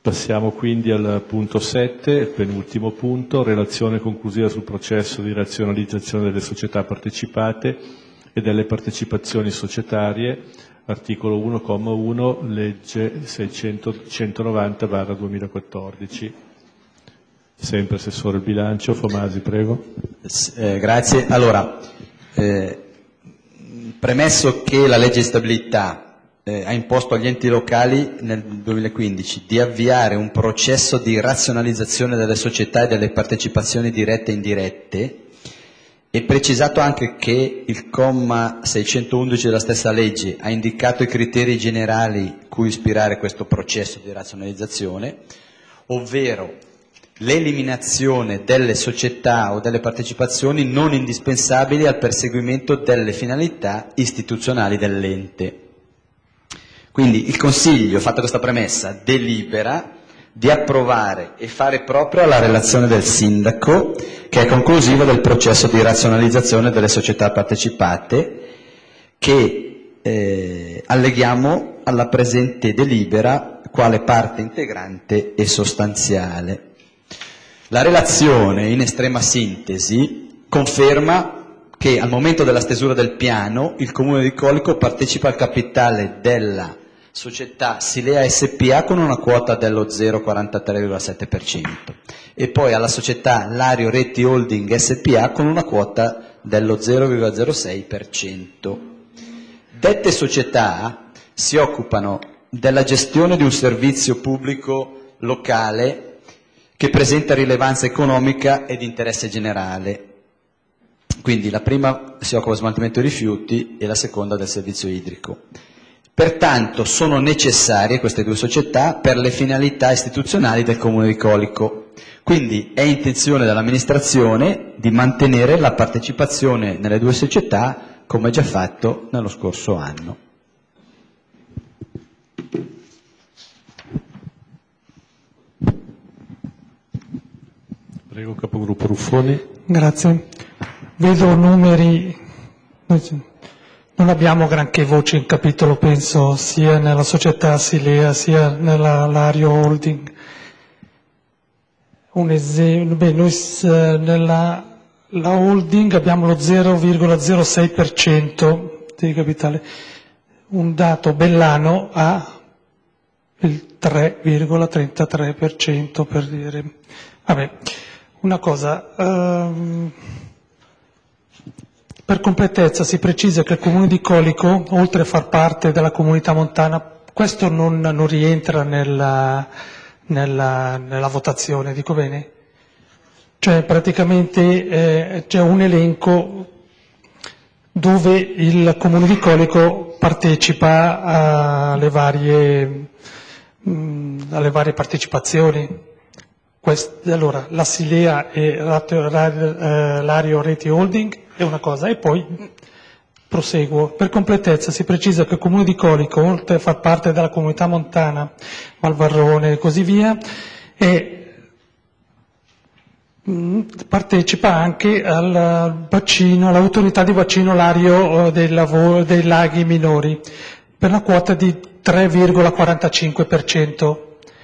Passiamo quindi al punto 7, il penultimo punto, relazione conclusiva sul processo di razionalizzazione delle società partecipate e delle partecipazioni societarie, articolo 1,1, legge 190/2014. Sempre Assessore al bilancio, Fomasi, prego. Grazie. Allora, premesso che la legge di stabilità ha imposto agli enti locali nel 2015 di avviare un processo di razionalizzazione delle società e delle partecipazioni dirette e indirette, e precisato anche che il comma 611 della stessa legge ha indicato i criteri generali cui ispirare questo processo di razionalizzazione, ovvero l'eliminazione delle società o delle partecipazioni non indispensabili al perseguimento delle finalità istituzionali dell'ente. Quindi il Consiglio, fatta questa premessa, delibera di approvare e fare propria la relazione del Sindaco, che è conclusiva del processo di razionalizzazione delle società partecipate, che alleghiamo alla presente delibera quale parte integrante e sostanziale. La relazione, in estrema sintesi, conferma che al momento della stesura del piano il Comune di Colico partecipa al capitale della società Silea SPA con una quota dello 0,43,7% e poi alla società Lario Reti Holding SPA con una quota dello 0,06%. Dette società si occupano della gestione di un servizio pubblico locale che presenta rilevanza economica e di interesse generale. Quindi la prima si occupa dello smaltimento dei rifiuti e la seconda del servizio idrico. Pertanto sono necessarie queste due società per le finalità istituzionali del Comune di Colico. Quindi è intenzione dell'amministrazione di mantenere la partecipazione nelle due società come già fatto nello scorso anno. Prego, capogruppo Ruffoni. Grazie. Vedo numeri, non abbiamo granché voce in capitolo, penso, sia nella società Silea sia nella Lario Holding. Un esempio, nella la holding abbiamo lo 0,06% di capitale, un dato Bellano ha il 3,33%, per dire. Vabbè, una cosa, per completezza si precisa che il Comune di Colico, oltre a far parte della comunità montana, questo non rientra nella votazione, dico bene? Cioè praticamente c'è un elenco dove il Comune di Colico partecipa alle varie partecipazioni. Allora, la Silea e l'Ario Reti Holding è una cosa, e poi proseguo. Per completezza si precisa che il Comune di Colico, oltre a far parte della comunità montana, Malvarrone e così via, partecipa anche al bacino, all'autorità di bacino Lario dei laghi minori, per una quota di 3,45%.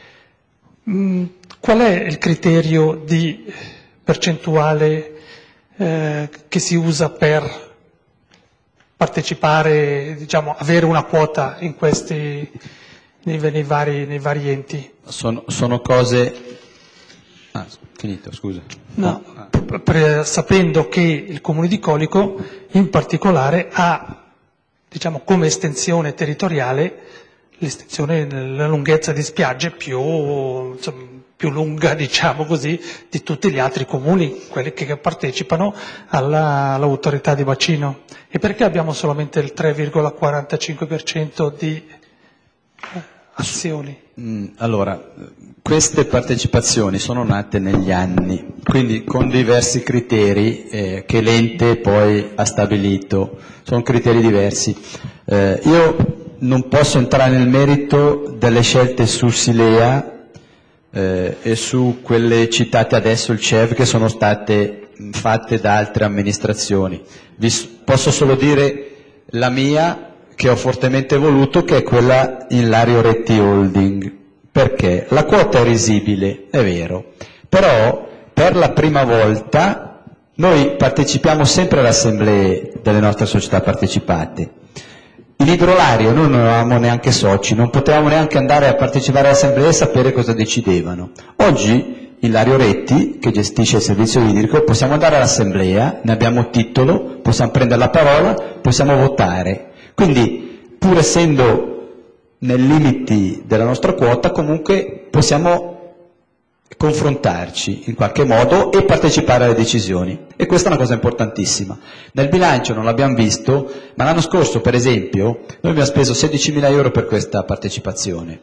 Qual è il criterio di percentuale che si usa per partecipare, diciamo, avere una quota in questi, nei vari enti? Sono cose... finito, scusa. No, sapendo che il Comune di Colico in particolare ha, diciamo, come estensione territoriale l'estensione, la lunghezza di spiagge più lunga, diciamo così, di tutti gli altri comuni, quelli che partecipano all'autorità di bacino. E perché abbiamo solamente il 3,45% di azioni? Allora, queste partecipazioni sono nate negli anni, quindi con diversi criteri che l'ente poi ha stabilito, sono criteri diversi. Io non posso entrare nel merito delle scelte su Silea e su quelle citate adesso, il CEV, che sono state fatte da altre amministrazioni. Posso solo dire la mia, che ho fortemente voluto, che è quella in Lario Reti Holding, perché la quota è risibile, è vero, però per la prima volta noi partecipiamo sempre alle assemblee delle nostre società partecipate. In idrolario noi non eravamo neanche soci, non potevamo neanche andare a partecipare all'assemblea e sapere cosa decidevano. Oggi in Lario Retti, che gestisce il servizio idrico, possiamo andare all'assemblea, ne abbiamo titolo, possiamo prendere la parola, possiamo votare. Quindi, pur essendo nei limiti della nostra quota, comunque possiamo confrontarci in qualche modo e partecipare alle decisioni. E questa è una cosa importantissima. Nel bilancio non l'abbiamo visto, ma l'anno scorso, per esempio, noi abbiamo speso 16.000 euro per questa partecipazione.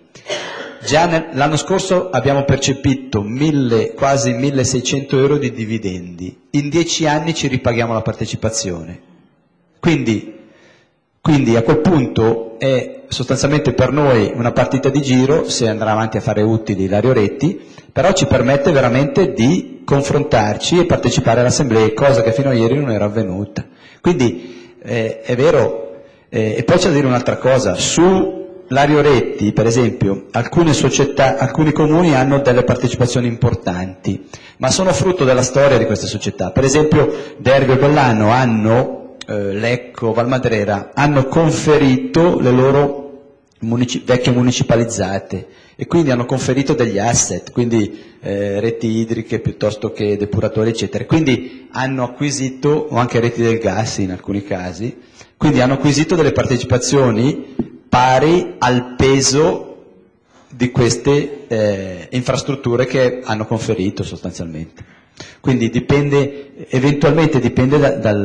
Già l'anno scorso abbiamo percepito quasi 1.600 euro di dividendi. In 10 anni ci ripaghiamo la partecipazione. Quindi a quel punto è sostanzialmente per noi una partita di giro, se andrà avanti a fare utili Lario Retti, però ci permette veramente di confrontarci e partecipare alle assemblee, cosa che fino a ieri non era avvenuta. Quindi è vero, e poi c'è da dire un'altra cosa, su Lario Retti per esempio alcune società, alcuni comuni hanno delle partecipazioni importanti, ma sono frutto della storia di queste società. Per esempio Dervio e Bellano hanno Lecco, Valmadrera hanno conferito le loro vecchie municipalizzate e quindi hanno conferito degli asset, quindi reti idriche piuttosto che depuratori eccetera, quindi hanno acquisito, o anche reti del gas in alcuni casi, quindi hanno acquisito delle partecipazioni pari al peso di queste infrastrutture che hanno conferito sostanzialmente. Quindi eventualmente dipende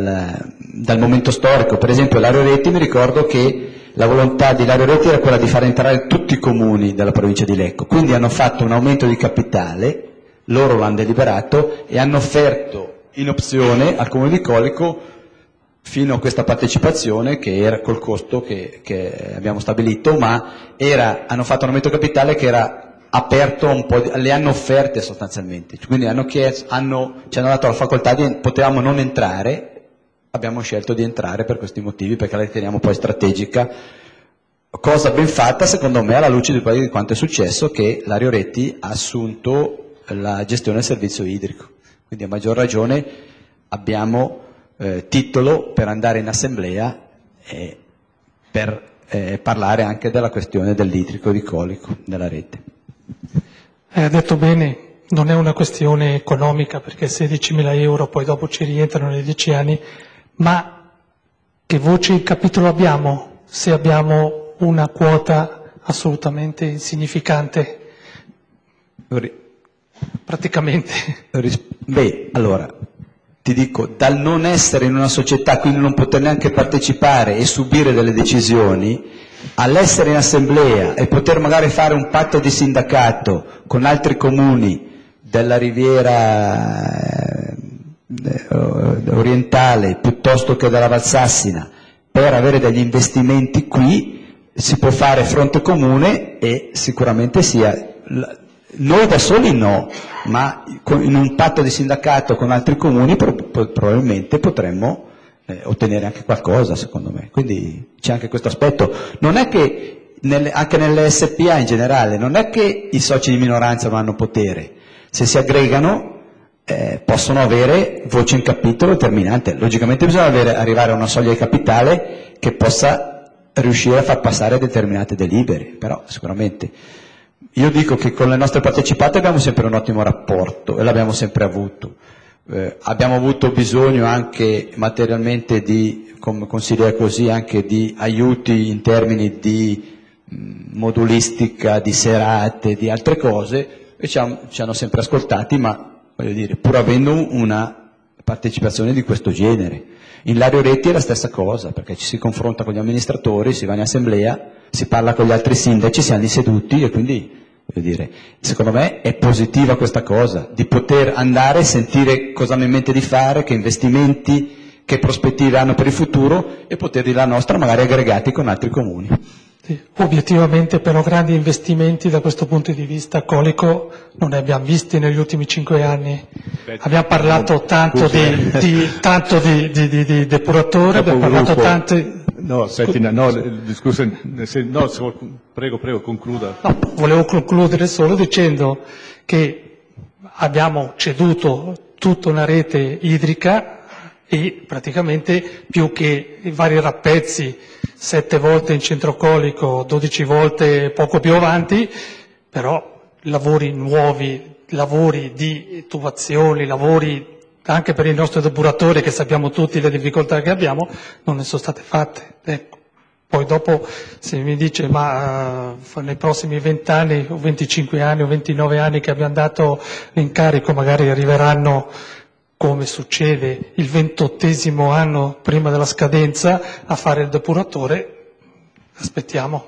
dal momento storico. Per esempio Lario Retti, mi ricordo che la volontà di Lario Retti era quella di far entrare tutti i comuni della provincia di Lecco, quindi hanno fatto un aumento di capitale, loro l'hanno deliberato e hanno offerto in opzione al comune di Colico fino a questa partecipazione che era col costo che abbiamo stabilito, ma hanno fatto un aumento di capitale che era aperto un po', le hanno offerte sostanzialmente, quindi ci hanno dato la facoltà potevamo non entrare, abbiamo scelto di entrare per questi motivi, perché la riteniamo poi strategica, cosa ben fatta secondo me alla luce di quanto è successo, che Lario Retti ha assunto la gestione del servizio idrico, quindi a maggior ragione abbiamo titolo per andare in assemblea e per parlare anche della questione dell'idrico di Colico, della rete. Ha detto bene, non è una questione economica perché 16.000 euro poi dopo ci rientrano nei 10 anni, ma che voce in capitolo abbiamo se abbiamo una quota assolutamente insignificante? Praticamente. Allora, ti dico, dal non essere in una società, quindi non poter neanche partecipare e subire delle decisioni, all'essere in assemblea e poter magari fare un patto di sindacato con altri comuni della riviera orientale piuttosto che della Valsassina per avere degli investimenti qui, si può fare fronte comune e sicuramente noi da soli no, ma in un patto di sindacato con altri comuni probabilmente potremmo ottenere anche qualcosa, secondo me. Quindi c'è anche questo aspetto. Non è che anche nelle SPA in generale, non è che i soci di minoranza non hanno potere, se si aggregano possono avere voce in capitolo determinante. Logicamente bisogna arrivare a una soglia di capitale che possa riuscire a far passare determinate delibere, però sicuramente io dico che con le nostre partecipate abbiamo sempre un ottimo rapporto e l'abbiamo sempre avuto. Abbiamo avuto bisogno anche materialmente come consigliere così, anche di aiuti in termini di modulistica, di serate, di altre cose, e ci hanno sempre ascoltati, ma voglio dire, pur avendo una partecipazione di questo genere. In Lario Retti è la stessa cosa, perché ci si confronta con gli amministratori, si va in assemblea, si parla con gli altri sindaci, siamo lì seduti e quindi, voglio dire, secondo me è positiva questa cosa, di poter andare e sentire cosa hanno in mente di fare, che investimenti, che prospettive hanno per il futuro e poter dire la nostra magari aggregati con altri comuni. Sì, obiettivamente però grandi investimenti da questo punto di vista a Colico non ne abbiamo visti negli ultimi 5 anni. Abbiamo parlato tanto di depuratore, abbiamo parlato tanto No, aspetti, prego, concluda. No, volevo concludere solo dicendo che abbiamo ceduto tutta una rete idrica e praticamente più che i vari rappezzi, 7 volte in centro colico, 12 volte poco più avanti, però lavori nuovi, lavori di tubazioni, lavori anche per il nostro depuratore, che sappiamo tutti le difficoltà che abbiamo, non ne sono state fatte. Ecco. Poi dopo se mi dice ma nei prossimi 20 anni o 25 anni o 29 anni che abbiamo dato l'incarico magari arriveranno, come succede, il 28° anno prima della scadenza a fare il depuratore, aspettiamo.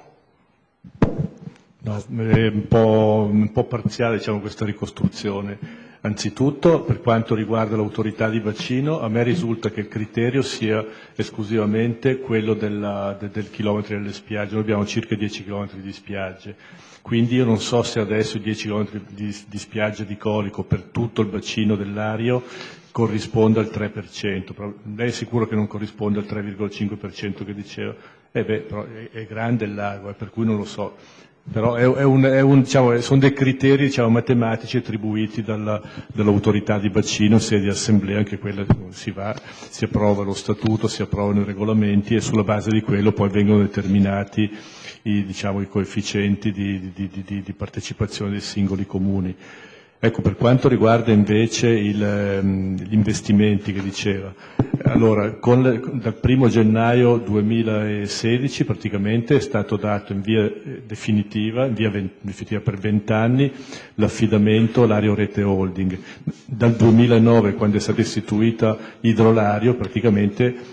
No, è un po' parziale, diciamo, questa ricostruzione. Anzitutto, per quanto riguarda l'autorità di bacino, a me risulta che il criterio sia esclusivamente quello del chilometri delle spiagge. Noi abbiamo circa 10 chilometri di spiagge, quindi io non so se adesso i 10 chilometri di spiagge di Colico per tutto il bacino del Lario corrisponde al 3%. Lei è sicuro che non corrisponde al 3,5% che diceva? Però è grande il lago, per cui non lo so. Però diciamo, sono dei criteri, diciamo, matematici attribuiti dall'autorità di bacino, sia di assemblea, anche quella si approva lo statuto, si approvano i regolamenti e sulla base di quello poi vengono determinati i coefficienti di partecipazione dei singoli comuni. Ecco, per quanto riguarda invece gli investimenti che diceva, allora dal 1° gennaio 2016 praticamente è stato dato in via definitiva per 20 anni l'affidamento all'Ario Rete Holding. Dal 2009, quando è stata istituita Idrolario, praticamente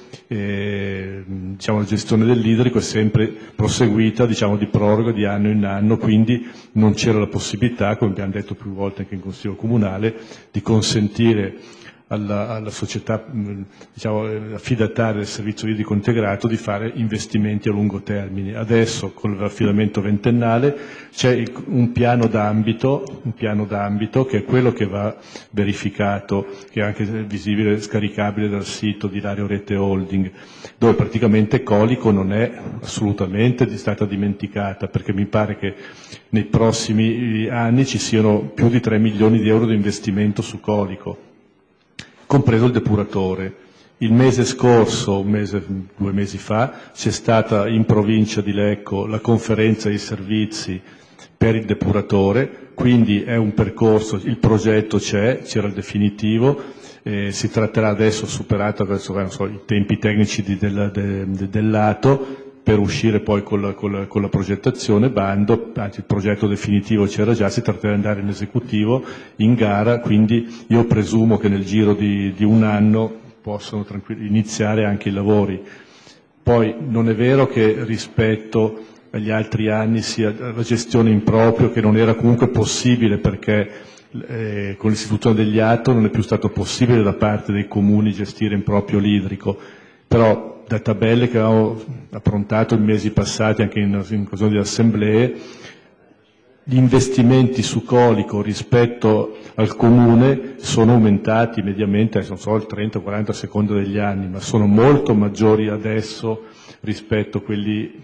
la gestione dell'idrico è sempre proseguita, di proroga di anno in anno, quindi non c'era la possibilità, come abbiamo detto più volte anche in Consiglio Comunale, di consentire alla società affidataria del servizio idrico integrato di fare investimenti a lungo termine. Adesso con l'affidamento ventennale c'è un piano d'ambito che è quello che va verificato, che è anche visibile, scaricabile dal sito di Lario Rete Holding, dove praticamente Colico non è assolutamente stata dimenticata, perché mi pare che nei prossimi anni ci siano più di 3 milioni di euro di investimento su Colico, compreso il depuratore. Il mese scorso, 2 mesi fa, c'è stata in provincia di Lecco la conferenza dei servizi per il depuratore, quindi è un percorso, il progetto c'era il definitivo, si tratterà adesso, superato i tempi tecnici dell'ATO, per uscire poi con la progettazione, bando, anzi il progetto definitivo c'era già, si tratterà di andare in esecutivo, in gara, quindi io presumo che nel giro di un anno possano iniziare anche i lavori. Poi non è vero che rispetto agli altri anni sia la gestione in proprio, che non era comunque possibile perché con l'istituzione degli ATO non è più stato possibile da parte dei comuni gestire in proprio l'idrico, però da tabelle che avevo approntato in mesi passati anche in occasione di assemblee, gli investimenti su Colico rispetto al comune sono aumentati mediamente, non so, il 30-40 a seconda degli anni, ma sono molto maggiori adesso rispetto a quelli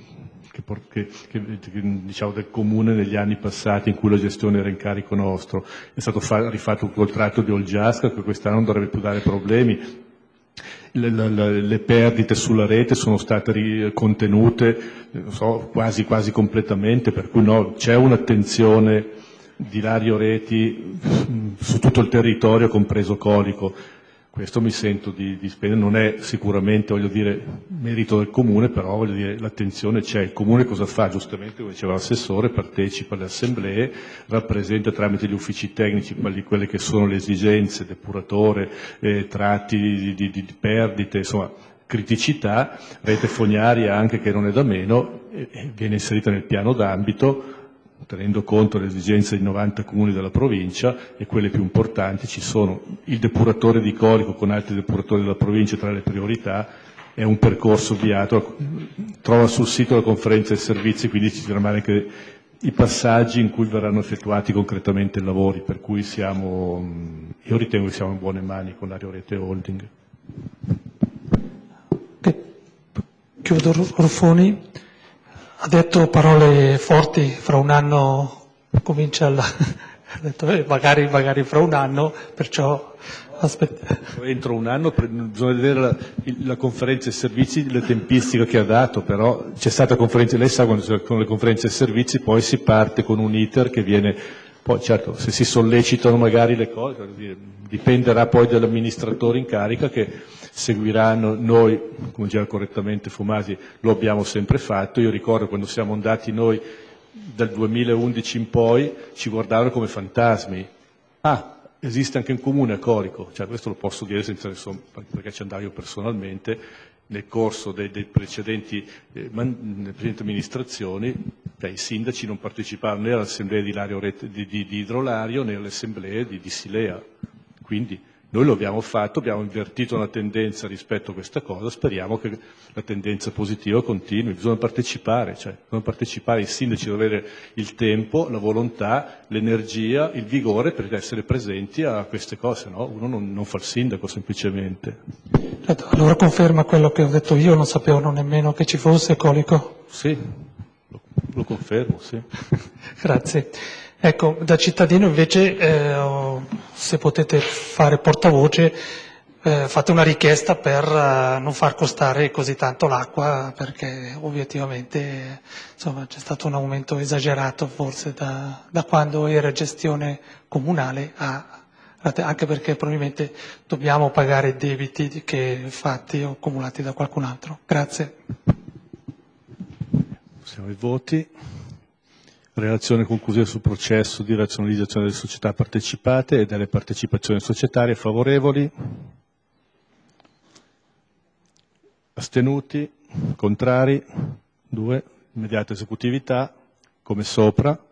del comune negli anni passati in cui la gestione era in carico nostro. È stato rifatto un contratto di Olgiasca che quest'anno non dovrebbe più dare problemi. Le perdite sulla rete sono state contenute, quasi completamente, per cui c'è un'attenzione di Lario Reti su tutto il territorio, compreso Colico. Questo mi sento di spendere, non è sicuramente, merito del Comune, però l'attenzione c'è. Il Comune cosa fa? Giustamente, come diceva l'assessore, partecipa alle assemblee, rappresenta tramite gli uffici tecnici quelle che sono le esigenze, depuratore, tratti di perdite, insomma, criticità, rete fognaria anche che non è da meno, viene inserita nel piano d'ambito, tenendo conto delle esigenze di 90 comuni della provincia, e quelle più importanti ci sono il depuratore di Colico con altri depuratori della provincia tra le priorità, è un percorso avviato, trova sul sito la conferenza dei servizi, quindi ci saranno anche i passaggi in cui verranno effettuati concretamente i lavori, per cui io ritengo che siamo in buone mani con Lario Rete Holding. chiudo Ruffoni, ha detto parole forti, fra un anno comincia ha detto magari fra un anno, perciò Entro un anno bisogna vedere la conferenza dei servizi, le tempistiche che ha dato, però c'è stata conferenza, lei sa quando con le conferenze dei servizi poi si parte con un iter che viene, poi certo se si sollecitano magari le cose, dipenderà poi dall'amministratore in carica che seguiranno. Noi, come diceva correttamente Fumasi, lo abbiamo sempre fatto. Io ricordo quando siamo andati noi dal 2011 in poi ci guardavano come fantasmi. Esiste anche un comune a Corico, cioè questo lo posso dire senza perché ci andavo io personalmente nel corso dei precedenti amministrazioni, i sindaci non partecipavano né all'assemblea di Idrolario né alle assemblee di Silea, quindi noi lo abbiamo fatto, abbiamo invertito una tendenza rispetto a questa cosa, speriamo che la tendenza positiva continui, bisogna partecipare, i sindaci devono avere il tempo, la volontà, l'energia, il vigore per essere presenti a queste cose, no? Uno non fa il sindaco semplicemente. Allora conferma quello che ho detto io, non sapevo nemmeno che ci fosse Colico. Sì, lo confermo, sì. Grazie. Ecco, da cittadino invece, se potete fare portavoce, fate una richiesta per non far costare così tanto l'acqua, perché obiettivamente insomma, c'è stato un aumento esagerato forse da quando era gestione comunale, anche perché probabilmente dobbiamo pagare debiti fatti o accumulati da qualcun altro. Grazie. Passiamo ai voti. Relazione conclusiva sul processo di razionalizzazione delle società partecipate e delle partecipazioni societarie. Favorevoli? Astenuti? Contrari? 2. Immediata esecutività, come sopra.